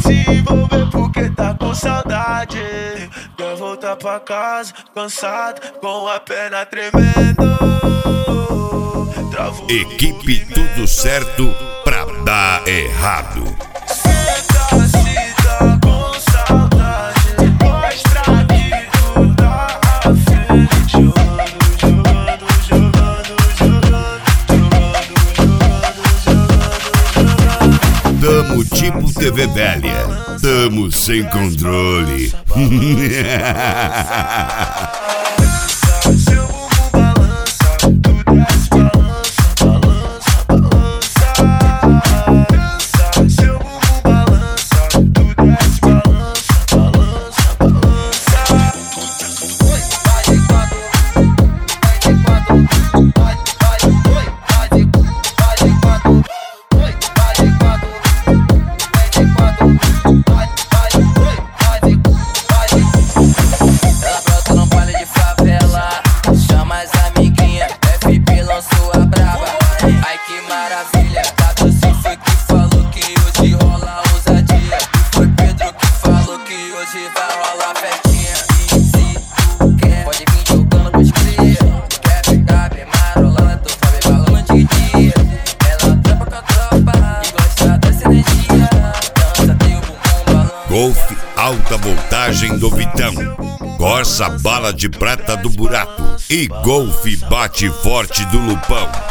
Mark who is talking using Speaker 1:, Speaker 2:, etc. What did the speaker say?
Speaker 1: se envolver porque tá com saudade. Quer voltar pra casa, cansado, com a perna tremendo.
Speaker 2: Equipe Tudo Certo pra dar errado.
Speaker 1: Senta, se tá com saudade, mostra que tu tá afim.
Speaker 2: Tamo tipo TV velha, tamo sem controle.
Speaker 1: Seu bumbum balança, tu desce, balança, balança, balança. Seu bumbum balança, tu desce, balança, balança, balança. Oi, vai de quatro, vai de quatro, vai de quatro, oi, vai de quatro, vai de Ela brota no baile de favela, chama as amiguinhas, FP lançou a braba. Ai que maravilha, Tatuci foi que falou que hoje rola ousadia. Foi Pedro que falou que hoje vai rolar festinha. E se tu quer, pode vir jogando com os cria. Quer ficar bem marolando, tu sabe balão de dia. Ela trampa com a tropa e gosta dessa energia. Dança, tem o bumbum balanço.
Speaker 2: Golf alta voltagem do Vitão, Corsa bala de prata do Buraco e Golf bate forte do Lupão.